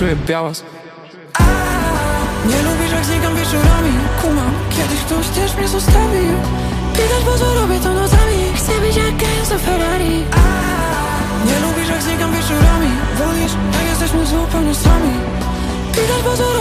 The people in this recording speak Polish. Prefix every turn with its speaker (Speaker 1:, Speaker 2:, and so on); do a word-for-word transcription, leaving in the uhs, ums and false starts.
Speaker 1: czuję białas.
Speaker 2: Nie lubisz jak znikam wieczorami. Kumam, kiedyś ktoś też mnie zostawił. Widać, bo co robię to nocami. Chcę być jak Enzo Ferrari. Nie lubisz jak znikam wieczorami. Wolisz jak jesteśmy zupełnie sami. Widać, bo co robię